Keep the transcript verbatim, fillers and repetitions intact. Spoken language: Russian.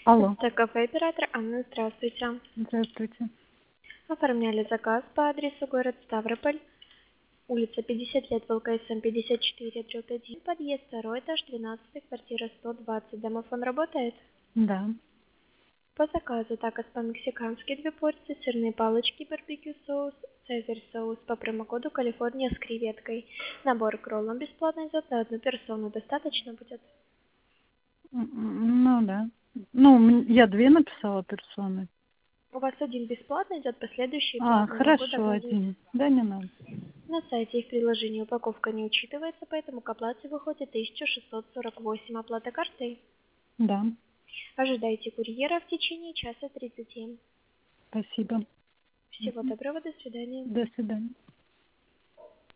Алло. Это кафе оператор Анна, здравствуйте. Здравствуйте. Оформляли заказ по адресу город Ставрополь, улица пятьдесят лет, ВЛКСМ пятьдесят четыре, дробь один, подъезд второй этаж, двенадцатый, квартира сто двадцать. Домофон работает? Да. По заказу такос по-мексикански две порции, сырные палочки, барбекю соус, цезарь соус по промокоду Калифорния с креветкой. Набор к роллам бесплатно идет на одну персону. Достаточно будет? М, м, Ну да. Ну, м, я две написала персоны. У вас один бесплатно идет, последующий А, платный. Могу хорошо, добавить. один. Да, не надо. На сайте их приложения упаковка не учитывается, поэтому к оплате выходит тысяча шестьсот сорок восемь. Оплата картой. Да. Ожидайте курьера в течение часа тридцати. Спасибо. Всего Мгм. доброго, до свидания. До свидания.